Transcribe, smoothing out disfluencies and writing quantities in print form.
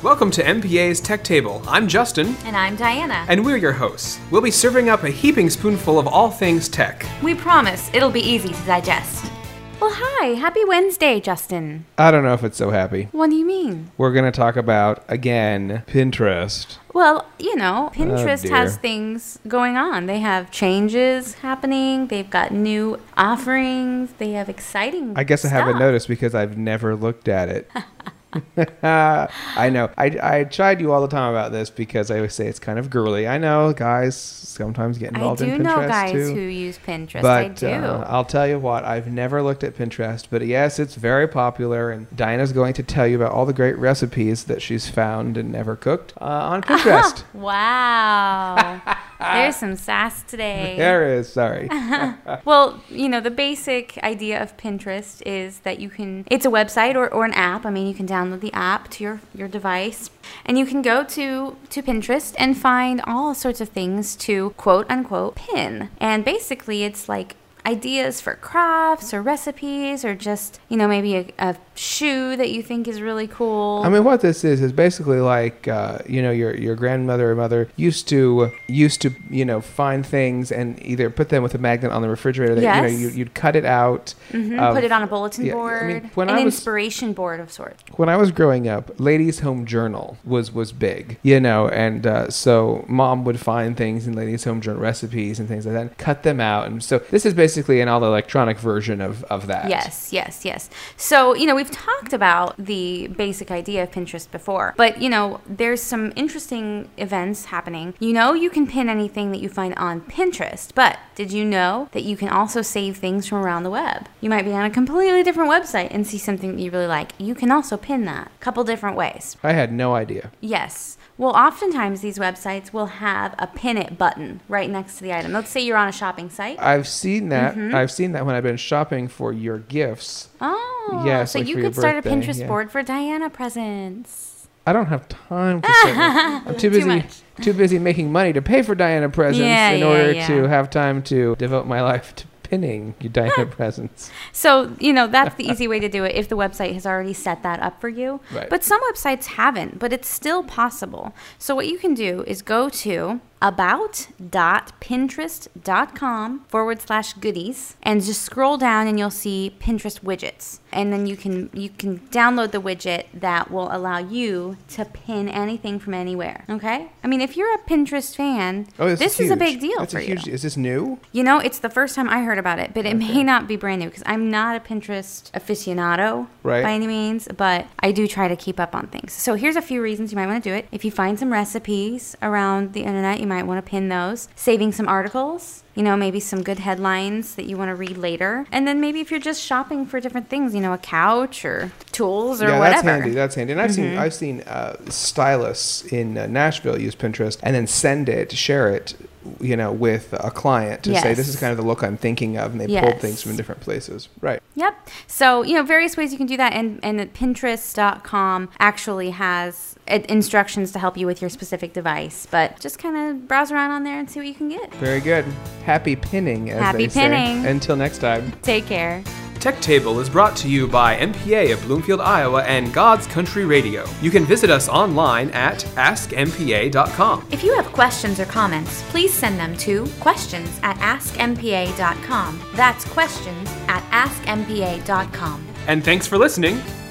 Welcome to MPA's Tech Table. I'm Justin. And I'm Diana. And we're your hosts. We'll be serving up a heaping spoonful of all things tech. We promise it'll be easy to digest. Well, hi. Happy Wednesday, Justin. I don't know if it's so happy. What do you mean? We're going to talk about, again, Pinterest. Well, you know, Pinterest dear. has things going on. They have changes happening. They've got new offerings. They have exciting I guess I haven't stuff. noticed because I've never looked at it. I know. I chide you all the time about this because I always say it's kind of girly. I know guys sometimes get involved in Pinterest too. I do know guys who use Pinterest. But I do. I'll tell you what, I've never looked at Pinterest, but yes, it's very popular, and Dinah's going to tell you about all the great recipes that she's found and never cooked on Pinterest. Wow. There's some sass today. There is, sorry. Well, you know, the basic idea of Pinterest is that it's a website or an app. I mean, you can download the app to your device, and you can go to Pinterest and find all sorts of things to quote unquote pin. And basically it's like ideas for crafts or recipes or just, you know, maybe a shoe that you think is really cool. I mean, what this is basically like, you know, your grandmother or mother used to, you know, find things and either put them with a magnet on the refrigerator. That, Yes. You know, you'd cut it out. Put it on a bulletin board, I mean, when an I was- inspiration board of sorts. When I was growing up, Ladies' Home Journal was big, you know, and so Mom would find things in Ladies' Home Journal, recipes and things like that, and cut them out. And so this is basically an all-electronic version of that. Yes. So, you know, we've talked about the basic idea of Pinterest before, but, you know, there's some interesting events happening. You know, you can pin anything that you find on Pinterest, but did you know that you can also save things from around the web? You might be on a completely different website and see something that you really like. You can also pin that a couple different ways. I had no idea. Yes. Well, oftentimes these websites will have a pin it button right next to the item. Let's say you're on a shopping site. I've seen that. I've seen that when I've been shopping for your gifts. Oh, Yes, so like you for your could start a birthday, Pinterest yeah. board for Diana presents. I don't have time to say that. I'm too busy. much. Too busy making money to pay for Diana presents in order to have time to devote my life to pinning you Diana presents. So, you know, that's the easy way to do it if the website has already set that up for you. Right. But some websites haven't, but it's still possible. So what you can do is go to about.pinterest.com/goodies and just scroll down and you'll see Pinterest widgets. And then you can download the widget that will allow you to pin anything from anywhere. Okay? I mean, if you're a Pinterest fan, this is a big deal for you. Is this new? You know, it's the first time I heard about it, but it may not be brand new because I'm not a Pinterest aficionado by any means, but I do try to keep up on things. So here's a few reasons you might want to do it. If you find some recipes around the internet, you might want to pin those. Saving some articles, you know, maybe some good headlines that you want to read later. And then maybe if you're just shopping for different things, you know, a couch or tools or whatever. That's handy. And I've seen stylists in Nashville use Pinterest and then share it, you know, with a client to say, this is kind of the look I'm thinking of, and they pulled things from different places. Right. Yep. So, you know, various ways you can do that. And Pinterest.com actually has instructions to help you with your specific device. But just kind of browse around on there and see what you can get. Very good. Happy pinning, as they say. Happy pinning. Until next time. Take care. Tech Table is brought to you by MPA of Bloomfield, Iowa and God's Country Radio. You can visit us online at askmpa.com. If you have questions or comments, please send them to questions@askmpa.com. That's questions@askmpa.com. And thanks for listening.